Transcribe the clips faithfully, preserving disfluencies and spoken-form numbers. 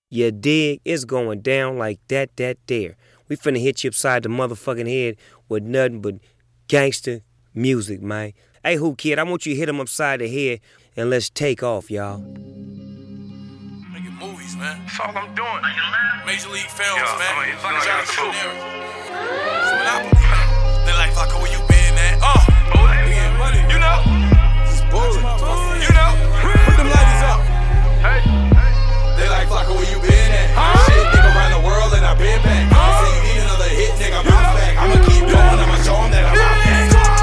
You dig? It's going down like that, that there. We finna hit you upside the motherfucking head with nothing but gangster music, man. Hey, Who Kid, I want you to hit him upside the head and let's take off, y'all. Making movies, man. That's all I'm doing. Major League Films, yeah, man. I mean, like John Too. It's Monopoly, man. They like, Flocka, where you been at? Oh, oh we getting money. You know? It's bullet. You know? Put them lighters up. Hey. They like, Flocka, where you been at? Huh? Shit, nigga, around the world and I been back. Huh? They say you need another hit, nigga, bounce back. I'ma keep going, I'ma show them that I'm out back.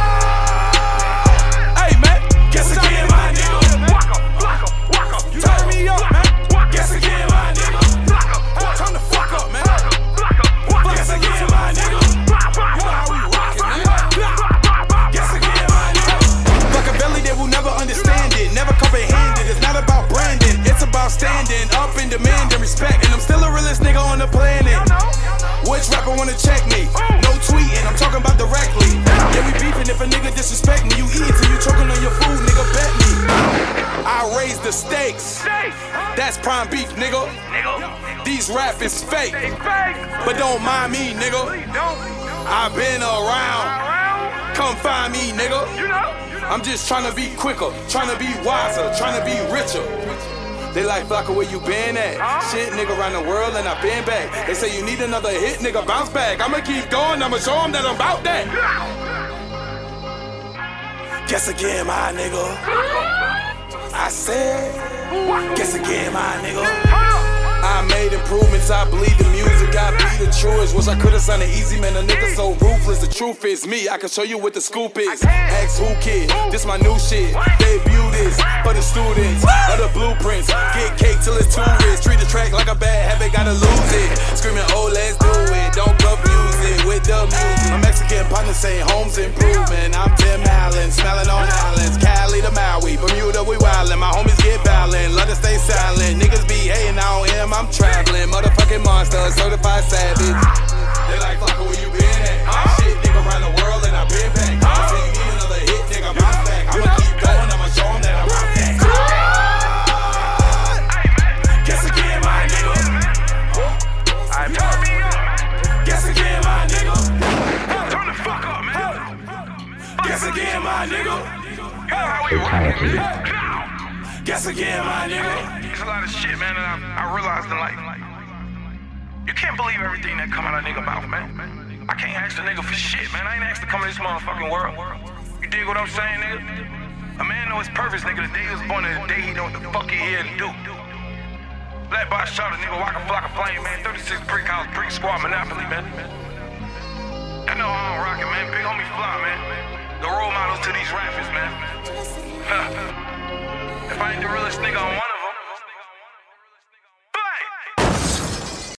Hey, man, guess again, my nigga. Flocka, Flocka, Flocka. Turn me up, man. Guess again, my nigga. Flocka, turn the fuck up, man. Flocka, Flocka. Guess again, my nigga. You know how we rockin', man. Guess again, my nigga. Machiavelli, they will never understand it, never comprehend it. It's not about branding, it's about standing up and demanding respect. And I'm still the realest nigga on the planet. Which rapper wanna check me? No tweeting, I'm talking about directly. Yeah, we beefing if a nigga disrespect me. You eat till you choking on your food, nigga, bet me. I raise the stakes. That's prime beef, nigga. These rap is fake, but don't mind me, nigga. I've been around. Come find me, nigga. I'm just tryna be quicker, tryna be wiser, tryna be richer. They like, Flocka, where you been at? Shit, nigga, around the world and I been back. They say you need another hit, nigga, bounce back. I'ma keep going, I'ma show them that I'm about that. Guess again, my nigga. I said, guess again, my nigga. I made improvements, I bleed the music, I bleed the truest. Wish I could've signed an easy man, a nigga so ruthless. The truth is me, I can show you what the scoop is. Ask Who Kid, this my new shit. Debut this for the students of the blueprints. Get cake till it's too rich. Treat the track like a bad habit, gotta lose it. Screaming, oh, let's do it. Don't confuse it with the music. My Mexican partner saying home's improvement. I'm Tim Allen, smelling on islands. Cali to Maui, Bermuda, we wildin'. My homies get violent, love to stay silent. Niggas be hating, I don't hear I'm traveling, motherfucking monster, certified savage. They like, Flocka, where you been at? Huh? Shit, nigga, around the world and I been back. Huh? Say you need another hit, nigga, bounce back. I'ma keep going, I'ma show them that I'm out back. Guess again, my nigga. Turn me up. Guess again, my nigga. Turn the fuck up, man. Guess again, my nigga. Guess again, my nigga. There's a lot of shit, man, that I, I realized in life. You can't believe everything that come out of nigga mouth, man. I can't ask the nigga for shit, man. I ain't asked to come in this motherfucking world. You dig what I'm saying, nigga? A man know his purpose, nigga, the day he was born and the day he know what the fuck he here to do. Black boy shot a nigga, Waka Flocka Flame, man. thirty-six brick house, brick squad, Monopoly, man. I know how I'm rocking, man. Big homie Fly, man. The role models to these rappers, man. If I ain't the realest nigga on one